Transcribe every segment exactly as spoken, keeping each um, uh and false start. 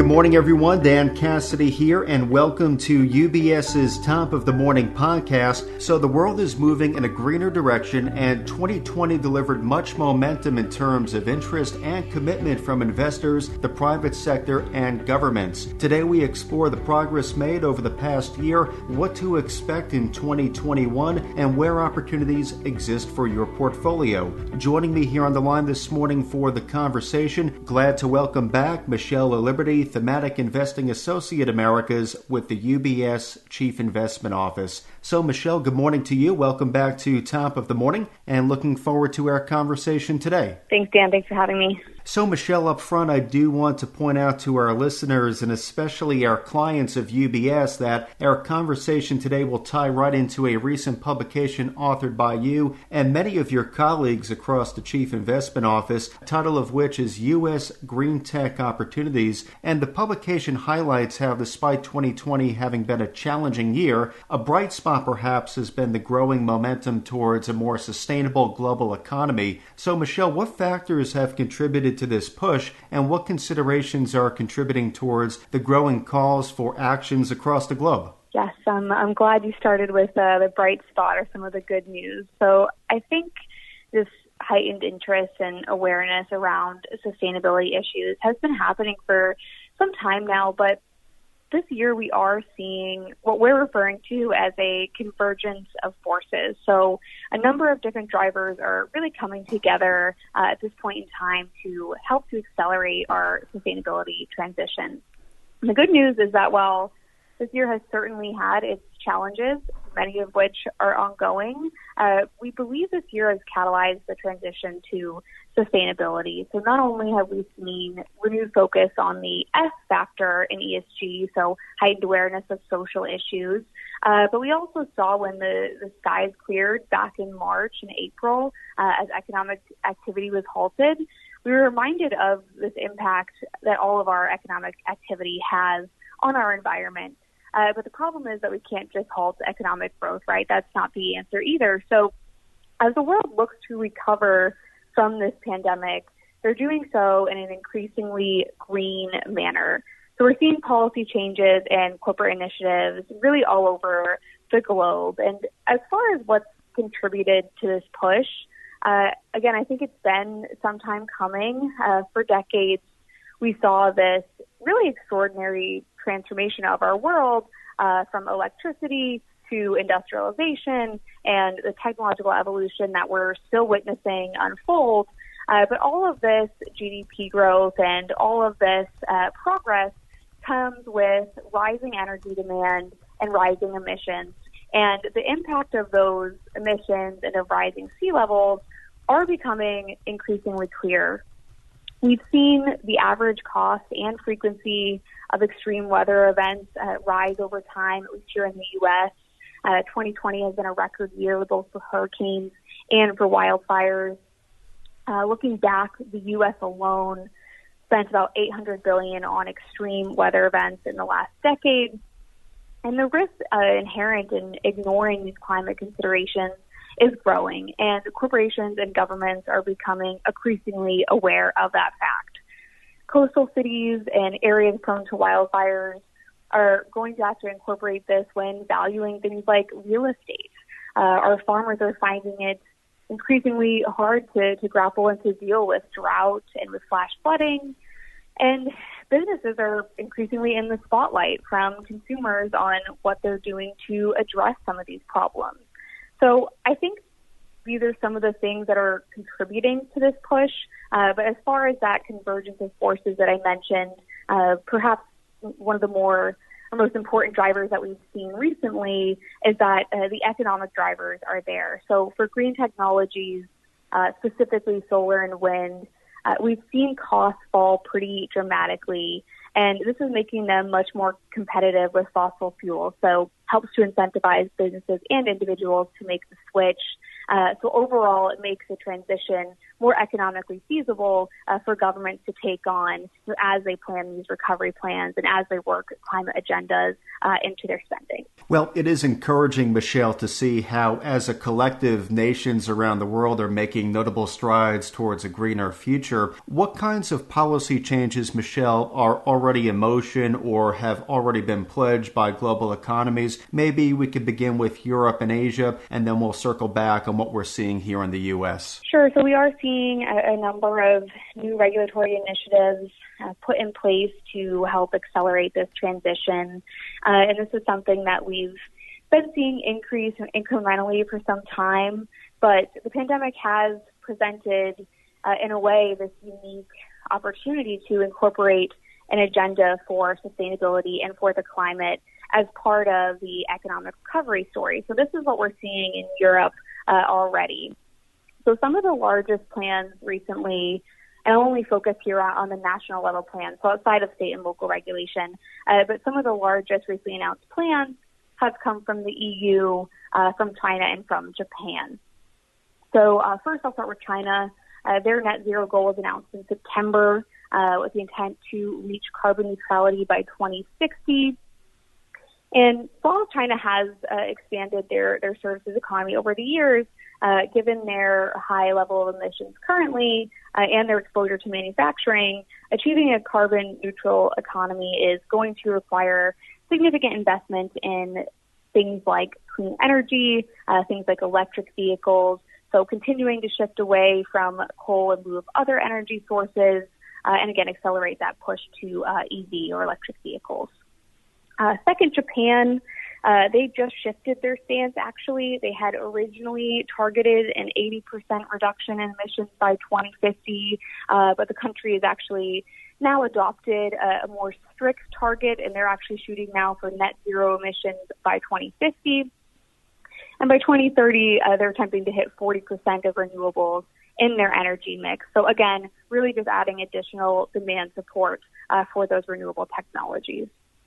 morning, everyone. Dan Cassidy here, and welcome to UBS's Top of the Morning podcast. So the world is moving in a greener direction, and twenty twenty delivered much momentum in terms of interest and commitment from investors, the private sector, and governments. Today we explore the progress made over the past year, what to expect in twenty twenty-one, and where opportunities exist for your portfolio. Joining me here on the line this morning for the conversation, glad to welcome back Michelle Liberty, Thematic Investing Associate Americas with the U B S Chief Investment Office. So, Michelle, good morning to you. Welcome back to Top of the Morning, and looking forward to our conversation today. Thanks, Dan. Thanks for having me. So, Michelle, up front, I do want to point out to our listeners, and especially our clients of U B S, that our conversation today will tie right into a recent publication authored by you and many of your colleagues across the Chief Investment Office, title of which is U S Green Tech Opportunities. And the publication highlights how, despite twenty twenty having been a challenging year, a bright spot perhaps has been the growing momentum towards a more sustainable global economy. So, Michelle, what factors have contributed to this push, and what considerations are contributing towards the growing calls for actions across the globe? Yes, um, I'm glad you started with uh, the bright spot or some of the good news. So I think this heightened interest and awareness around sustainability issues has been happening for some time now, but this year we are seeing what we're referring to as a convergence of forces. So a number of different drivers are really coming together uh, at this point in time to help to accelerate our sustainability transition. And the good news is that while this year has certainly had its challenges, many of which are ongoing, uh, we believe this year has catalyzed the transition to sustainability. So not only have we seen renewed focus on the S factor in E S G, so heightened awareness of social issues, uh, but we also saw when the, the skies cleared back in March and April uh, as economic activity was halted, we were reminded of this impact that all of our economic activity has on our environment. Uh, but the problem is that we can't just halt economic growth, right? That's not the answer either. So as the world looks to recover from this pandemic, they're doing so in an increasingly green manner. So we're seeing policy changes and corporate initiatives really all over the globe. And as far as what's contributed to this push, uh, again, I think it's been some time coming. Uh, for decades, we saw this really extraordinary transformation of our world uh, from electricity to industrialization and the technological evolution that we're still witnessing unfold. Uh, but all of this G D P growth and all of this uh, progress comes with rising energy demand and rising emissions. And the impact of those emissions and of rising sea levels are becoming increasingly clear. We've seen the average cost and frequency of extreme weather events uh, rise over time, at least here in the U S. Uh, twenty twenty has been a record year both for hurricanes and for wildfires. Uh, looking back, the U S alone spent about eight hundred billion dollars on extreme weather events in the last decade. And the risk uh, inherent in ignoring these climate considerations is growing, and corporations and governments are becoming increasingly aware of that fact. Coastal cities and areas prone to wildfires are going to have to incorporate this when valuing things like real estate. Uh, our farmers are finding it increasingly hard to, to grapple and to deal with drought and with flash flooding. And businesses are increasingly in the spotlight from consumers on what they're doing to address some of these problems. So I think these are some of the things that are contributing to this push. Uh, but as far as that convergence of forces that I mentioned, uh, perhaps one of the more or most important drivers that we've seen recently is that uh, the economic drivers are there. So for green technologies, uh, specifically solar and wind, uh, we've seen costs fall pretty dramatically. And this is making them much more competitive with fossil fuels. So helps to incentivize businesses and individuals to make the switch. Uh, so overall, it makes the transition more economically feasible uh, for governments to take on, you know, as they plan these recovery plans and as they work climate agendas uh, into their spending. Well, it is encouraging, Michelle, to see how, as a collective, nations around the world are making notable strides towards a greener future. What kinds of policy changes, Michelle, are already in motion or have already been pledged by global economies? Maybe we could begin with Europe and Asia, and then we'll circle back on what we're seeing here in the U S. Sure. So we are seeing a, a number of new regulatory initiatives uh, put in place to help accelerate this transition. Uh, and this is something that we've been seeing increase incrementally for some time. But the pandemic has presented, uh, in a way, this unique opportunity to incorporate an agenda for sustainability and for the climate as part of the economic recovery story. So this is what we're seeing in Europe uh, already. So some of the largest plans recently, and I'll only focus here on, on the national level plans, so outside of state and local regulation, uh, but some of the largest recently announced plans have come from the E U, uh, from China, and from Japan. So uh, first I'll start with China. Uh, their net zero goal was announced in September uh, with the intent to reach carbon neutrality by twenty sixty. And while China has uh, expanded their, their services economy over the years, uh, given their high level of emissions currently uh, and their exposure to manufacturing, achieving a carbon neutral economy is going to require significant investment in things like clean energy, uh, things like electric vehicles, so continuing to shift away from coal in lieu of other energy sources, uh, and again, accelerate that push to uh, E V or electric vehicles. Uh, second, Japan, uh, they just shifted their stance, actually. They had originally targeted an eighty percent reduction in emissions by twenty fifty, uh, but the country has actually now adopted a, a more strict target, and they're actually shooting now for net zero emissions by twenty fifty. And by twenty thirty, uh, they're attempting to hit forty percent of renewables in their energy mix. So again, really just adding additional demand support uh, for those renewable technologies.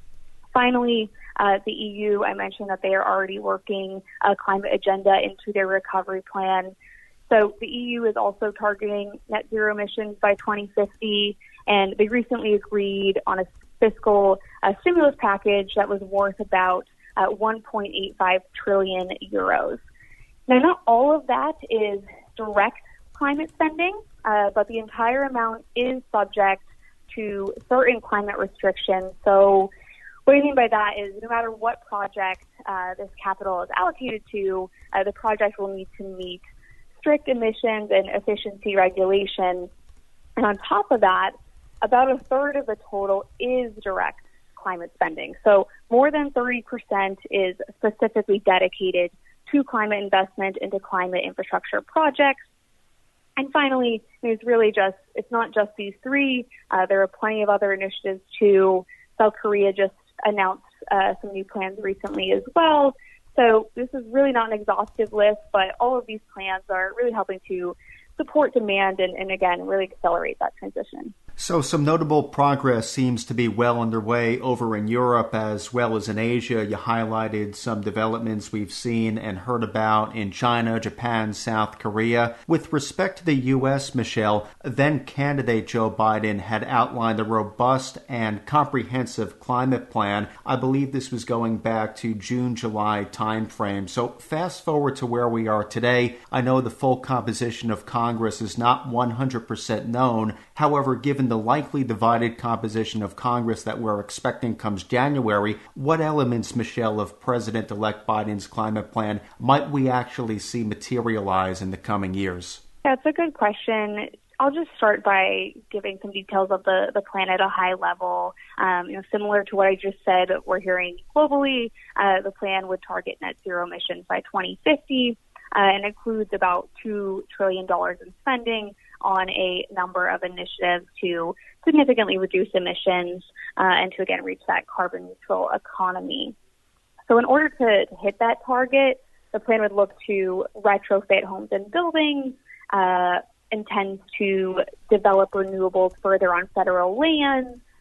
Finally, uh, the E U, I mentioned that they are already working a climate agenda into their recovery plan. So the E U is also targeting net zero emissions by twenty fifty, and they recently agreed on a fiscal uh, stimulus package that was worth about uh, one point eight five trillion euros. Now, not all of that is direct climate spending, uh, but the entire amount is subject to certain climate restrictions. So what I mean by that is no matter what project uh, this capital is allocated to, uh, the project will need to meet strict emissions and efficiency regulations. And on top of that, about a third of the total is direct climate spending. So more than thirty percent is specifically dedicated to climate investment into climate infrastructure projects. And finally, it's really just, it's not just these three. Uh, there are plenty of other initiatives too. South Korea just announced uh, some new plans recently as well. So this is really not an exhaustive list, but all of these plans are really helping to support demand and, and again, really accelerate that transition. So some notable progress seems to be well underway over in Europe as well as in Asia. You highlighted some developments we've seen and heard about in China, Japan, South Korea. With respect to the U S, Michelle, then candidate Joe Biden had outlined a robust and comprehensive climate plan. I believe this was going back to June, July timeframe. So fast forward to where we are today. I know the full composition of Congress is not one hundred percent known. However, given the likely divided composition of Congress that we're expecting comes January, what elements, Michelle, of President-elect Biden's climate plan might we actually see materialize in the coming years? That's a good question. I'll just start by giving some details of the, the plan at a high level. Um, you know, similar to what I just said, we're hearing globally, uh, the plan would target net zero emissions by twenty fifty uh, and includes about two trillion dollars in spending on a number of initiatives to significantly reduce emissions uh, and to, again, reach that carbon neutral economy. So in order to, to hit that target, the plan would look to retrofit homes and buildings, uh, intends to develop renewables further on federal lands,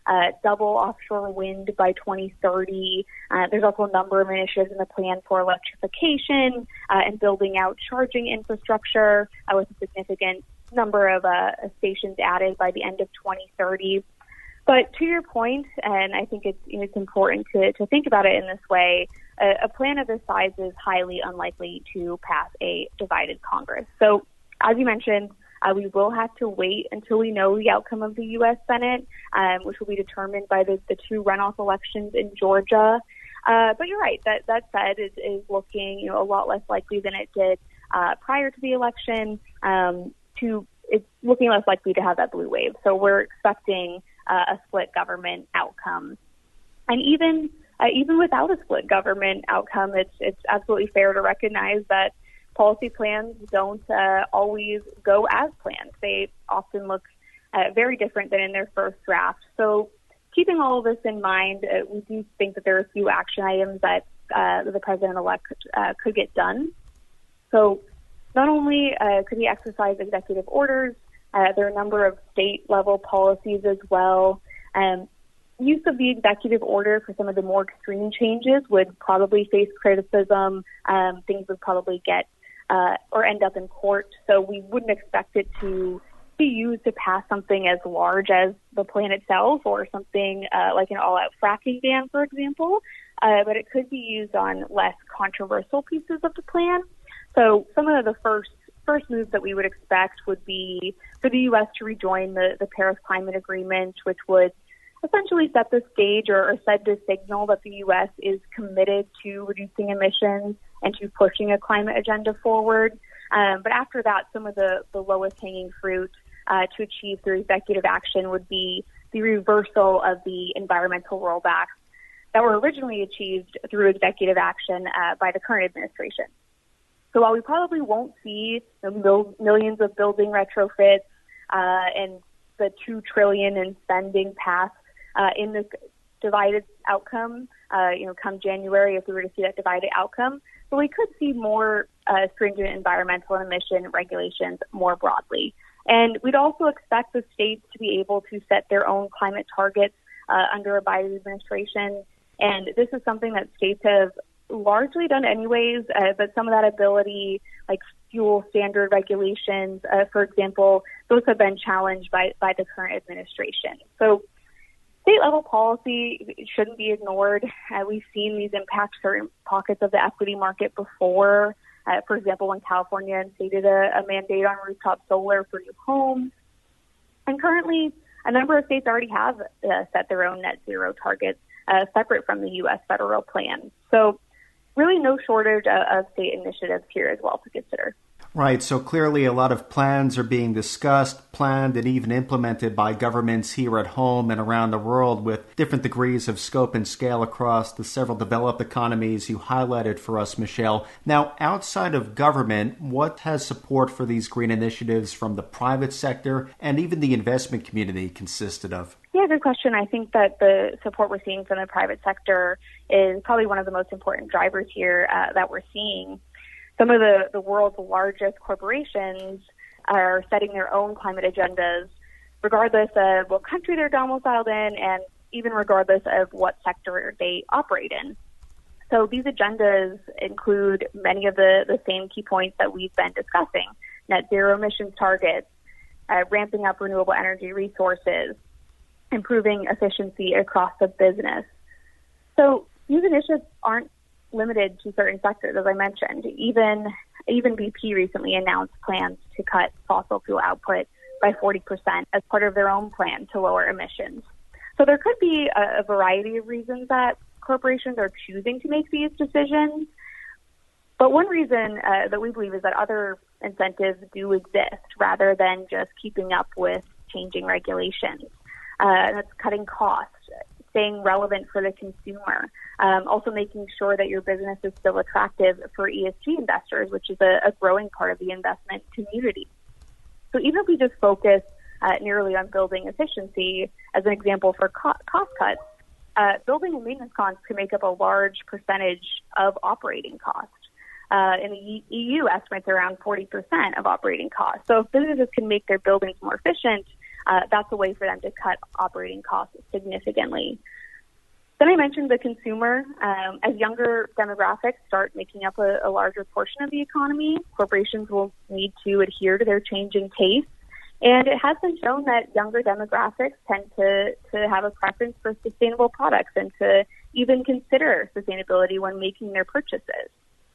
uh, double offshore wind by twenty thirty. Uh, there's also a number of initiatives in the plan for electrification uh, and building out charging infrastructure uh, with a significant number of uh, stations added by the end of twenty thirty. But to your point, and I think it's, you know, it's important to, to think about it in this way, a, a plan of this size is highly unlikely to pass a divided Congress. So, as you mentioned, uh, we will have to wait until we know the outcome of the U S Senate, um, which will be determined by the, the two runoff elections in Georgia. Uh, but you're right, that, that said, it is looking, you know, a lot less likely than it did uh, prior to the election. Um, to it's looking less likely to have that blue wave. So we're expecting Uh, a split government outcome. And even uh, even without a split government outcome, it's it's absolutely fair to recognize that policy plans don't uh, always go as planned. They often look uh, very different than in their first draft. So keeping all of this in mind, uh, we do think that there are a few action items that uh, the president-elect uh, could get done. So not only uh, could he exercise executive orders, Uh, there are a number of state-level policies as well. Um, use of the executive order for some of the more extreme changes would probably face criticism. Um, things would probably get uh, or end up in court. So we wouldn't expect it to be used to pass something as large as the plan itself or something uh, like an all-out fracking ban, for example. Uh, but it could be used on less controversial pieces of the plan. So some of the first First move that we would expect would be for the U S to rejoin the, the Paris Climate Agreement, which would essentially set the stage or, or set the signal that the U S is committed to reducing emissions and to pushing a climate agenda forward. Um, but after that, some of the, the lowest hanging fruit uh, to achieve through executive action would be the reversal of the environmental rollbacks that were originally achieved through executive action uh, by the current administration. So while we probably won't see the mil- millions of building retrofits uh, and the two trillion dollars in spending passed uh, in this divided outcome, uh, you know, come January, if we were to see that divided outcome, but we could see more uh, stringent environmental and emission regulations more broadly. And we'd also expect the states to be able to set their own climate targets uh, under a Biden administration. And this is something that states have largely done anyways, uh, but some of that ability, like fuel standard regulations, uh, for example, those have been challenged by, by the current administration. So state-level policy shouldn't be ignored. Uh, we've seen these impact certain pockets of the equity market before. Uh, for example, when California instated a, a mandate on rooftop solar for new homes. And currently, a number of states already have uh, set their own net zero targets uh, separate from the U S federal plan. So really no shortage of state initiatives here as well to consider. Right. So clearly a lot of plans are being discussed, planned, and even implemented by governments here at home and around the world with different degrees of scope and scale across the several developed economies you highlighted for us, Michelle. Now, outside of government, what has support for these green initiatives from the private sector and even the investment community consisted of? Yeah, good question. I think that the support we're seeing from the private sector is probably one of the most important drivers here uh, that we're seeing. Some of the, the world's largest corporations are setting their own climate agendas, regardless of what country they're domiciled in and even regardless of what sector they operate in. So these agendas include many of the, the same key points that we've been discussing: net zero emissions targets, uh, ramping up renewable energy resources, improving efficiency across the business. So these initiatives aren't limited to certain sectors, as I mentioned. Even even B P recently announced plans to cut fossil fuel output by forty percent as part of their own plan to lower emissions. So there could be a, a variety of reasons that corporations are choosing to make these decisions. But one reason uh, that we believe is that other incentives do exist rather than just keeping up with changing regulations. Uh, and that's cutting costs, staying relevant for the consumer, um, also making sure that your business is still attractive for E S G investors, which is a, a growing part of the investment community. So even if we just focus uh, nearly on building efficiency as an example for co- cost cuts, uh, building and maintenance costs can make up a large percentage of operating costs. Uh, in the E U, estimates around forty percent of operating costs. So if businesses can make their buildings more efficient, uh, that's a way for them to cut operating costs significantly. Then I mentioned the consumer. Um, as younger demographics start making up a, a larger portion of the economy, corporations will need to adhere to their changing tastes. And it has been shown that younger demographics tend to, to have a preference for sustainable products and to even consider sustainability when making their purchases.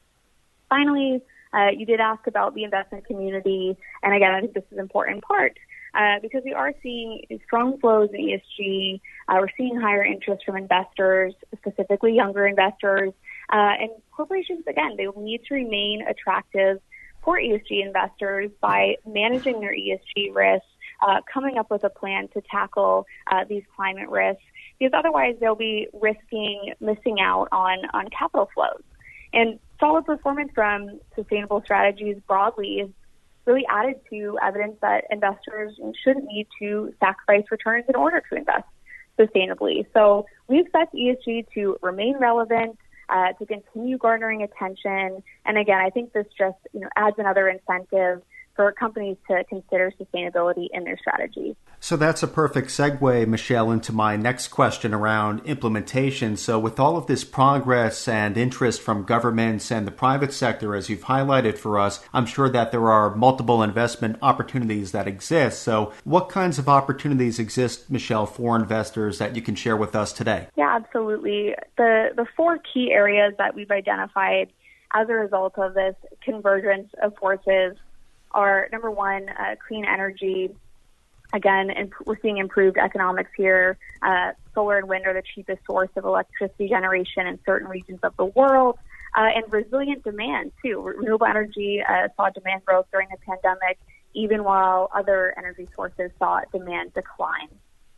Finally, uh, you did ask about the investment community. And again, I think this is an important part. Uh, because we are seeing strong flows in E S G. Uh, we're seeing higher interest from investors, specifically younger investors. Uh, and corporations, again, they will need to remain attractive for E S G investors by managing their E S G risks, uh, coming up with a plan to tackle uh, these climate risks, because otherwise they'll be risking missing out on, on capital flows. And solid performance from sustainable strategies broadly is really added to evidence that investors shouldn't need to sacrifice returns in order to invest sustainably. So we expect E S G to remain relevant, uh, to continue garnering attention. And again, I think this just you know adds another incentive for companies to consider sustainability in their strategy. So that's a perfect segue, Michelle, into my next question around implementation. So with all of this progress and interest from governments and the private sector, as you've highlighted for us, I'm sure that there are multiple investment opportunities that exist. So what kinds of opportunities exist, Michelle, for investors that you can share with us today? Yeah, absolutely. The, the four key areas that we've identified as a result of this convergence of forces are, number one, uh, clean energy. Again, imp- we're seeing improved economics here. Uh, solar and wind are the cheapest source of electricity generation in certain regions of the world, uh, and resilient demand, too. Renewable energy uh, saw demand growth during the pandemic, even while other energy sources saw demand decline.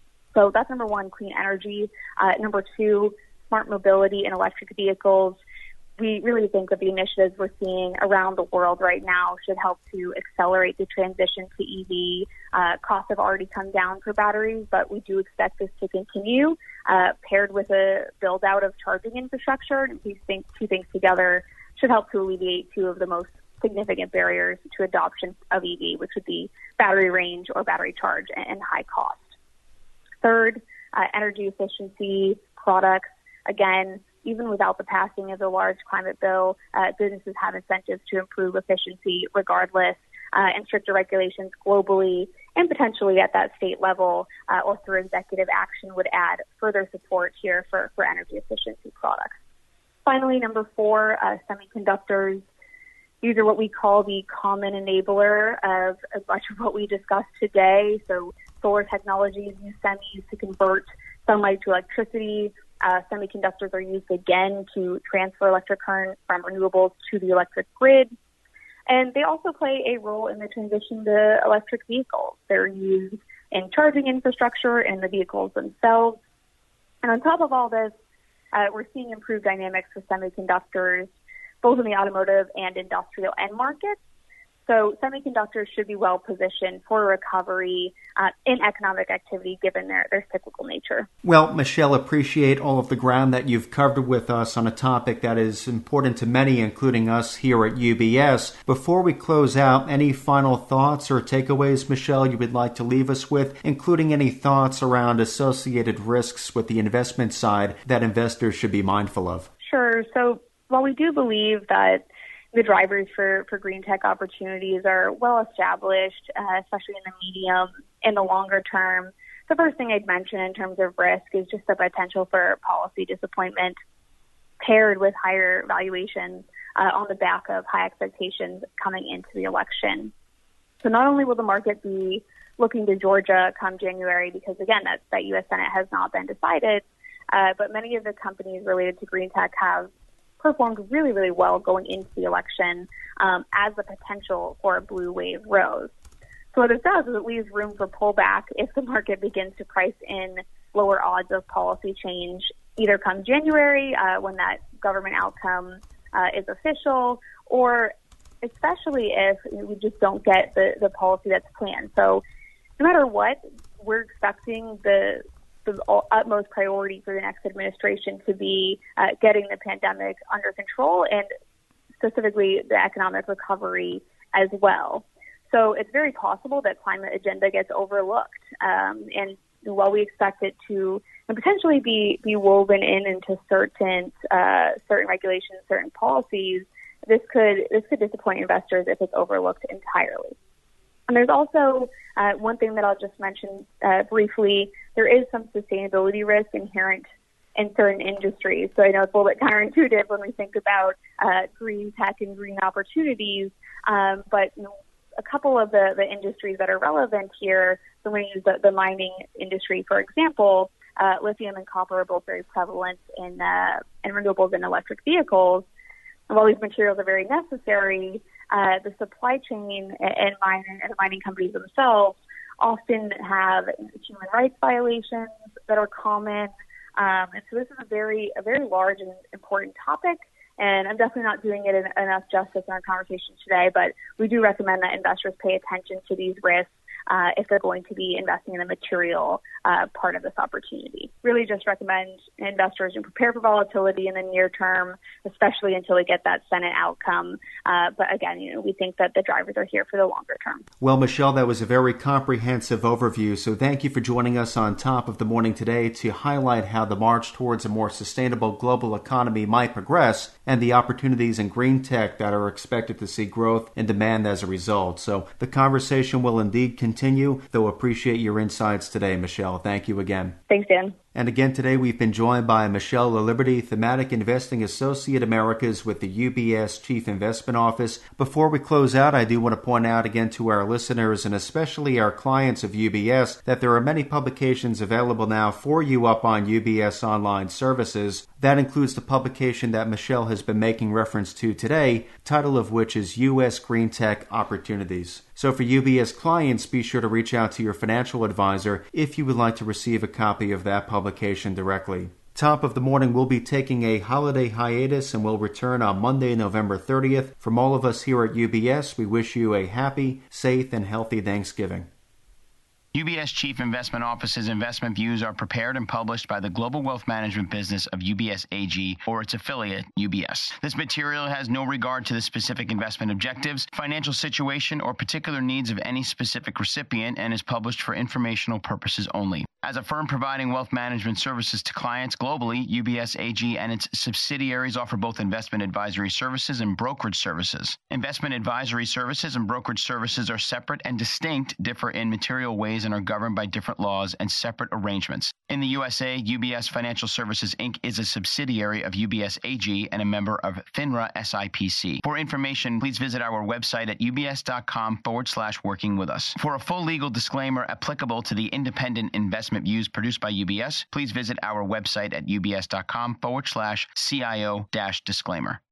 So that's number one, clean energy. Uh, number two, smart mobility and electric vehicles. We really think that the initiatives we're seeing around the world right now should help to accelerate the transition to E V. Uh, costs have already come down for batteries, but we do expect this to continue, uh, paired with a build-out of charging infrastructure. These things, two things together should help to alleviate two of the most significant barriers to adoption of E V, which would be battery range or battery charge and high cost. Third, uh, energy efficiency products. Again, even without the passing of the large climate bill, uh, businesses have incentives to improve efficiency regardless, uh, and stricter regulations globally and potentially at that state level uh, or through executive action would add further support here for, for energy efficiency products. Finally, number four, uh, semiconductors. These are what we call the common enabler of, of much of what we discussed today. So solar technologies use semis to convert sunlight to electricity. Uh, semiconductors are used again to transfer electric current from renewables to the electric grid. And they also play a role in the transition to electric vehicles. They're used in charging infrastructure and the vehicles themselves. And on top of all this, uh, we're seeing improved dynamics for semiconductors, both in the automotive and industrial end markets. So semiconductors should be well positioned for recovery uh, in economic activity given their, their cyclical nature. Well, Michelle, appreciate all of the ground that you've covered with us on a topic that is important to many, including us here at U B S. Before we close out, any final thoughts or takeaways, Michelle, you would like to leave us with, including any thoughts around associated risks with the investment side that investors should be mindful of? Sure. So while we do believe that the drivers for, for green tech opportunities are well established, uh, especially in the medium and the longer term, the first thing I'd mention in terms of risk is just the potential for policy disappointment paired with higher valuations uh, on the back of high expectations coming into the election. So not only will the market be looking to Georgia come January, because again, that, that U S Senate has not been decided, uh, but many of the companies related to green tech have performed really, really well going into the election um, as the potential for a blue wave rose. So what this does is it leaves room for pullback if the market begins to price in lower odds of policy change, either come January uh, when that government outcome uh, is official, or especially if we just don't get the, the policy that's planned. So no matter what, we're expecting the the utmost priority for the next administration to be uh, getting the pandemic under control and specifically the economic recovery as well. So it's very possible that climate agenda gets overlooked. Um, and while we expect it to potentially be, be woven in into certain uh, certain regulations, certain policies, this could this could disappoint investors if it's overlooked entirely. And there's also uh, one thing that I'll just mention uh, briefly. There is some sustainability risk inherent in certain industries. So I know it's a little bit counterintuitive when we think about uh, green tech and green opportunities, um, but you know, a couple of the, the industries that are relevant here, so when you use the, the mining industry, for example, uh, lithium and copper are both very prevalent in, uh, in renewables and electric vehicles. And while these materials are very necessary, uh, the supply chain and, mining, and the mining companies themselves often have human rights violations that are common. Um, and so this is a very, a very large and important topic. And I'm definitely not doing it in, enough justice in our conversation today, but we do recommend that investors pay attention to these risks uh, if they're going to be investing in a material uh, part of this opportunity. Really just recommend investors to prepare for volatility in the near term, especially until we get that Senate outcome. Uh, but again, you know, we think that the drivers are here for the longer term. Well, Michelle, that was a very comprehensive overview. So thank you for joining us on Top of the Morning today to highlight how the march towards a more sustainable global economy might progress and the opportunities in green tech that are expected to see growth and demand as a result. So the conversation will indeed continue, though appreciate your insights today, Michelle. Thank you again. Thanks, Dan. And again today we've been joined by Michelle LaLiberty, Thematic Investing Associate Americas with the U B S Chief Investment Office. Before we close out, I do want to point out again to our listeners and especially our clients of U B S that there are many publications available now for you up on U B S Online Services. That includes the publication that Michelle has been making reference to today, title of which is U S Green Tech Opportunities. So for U B S clients, be sure to reach out to your financial advisor if you would like to receive a copy of that publication directly. Top of the Morning will be taking a holiday hiatus and will return on Monday, November thirtieth. From all of us here at U B S, we wish you a happy, safe, and healthy Thanksgiving. U B S Chief Investment Office's investment views are prepared and published by the global wealth management business of U B S A G or its affiliate, U B S. This material has no regard to the specific investment objectives, financial situation, or particular needs of any specific recipient and is published for informational purposes only. As a firm providing wealth management services to clients globally, U B S A G and its subsidiaries offer both investment advisory services and brokerage services. Investment advisory services and brokerage services are separate and distinct, differ in material ways, and are governed by different laws and separate arrangements. In the U S A, U B S Financial Services, Incorporated is a subsidiary of U B S A G and a member of FINRA S I P C. For information, please visit our website at ubs.com forward slash working with us. For a full legal disclaimer applicable to the independent investment views produced by U B S, please visit our website at ubs.com forward slash CIO dash disclaimer.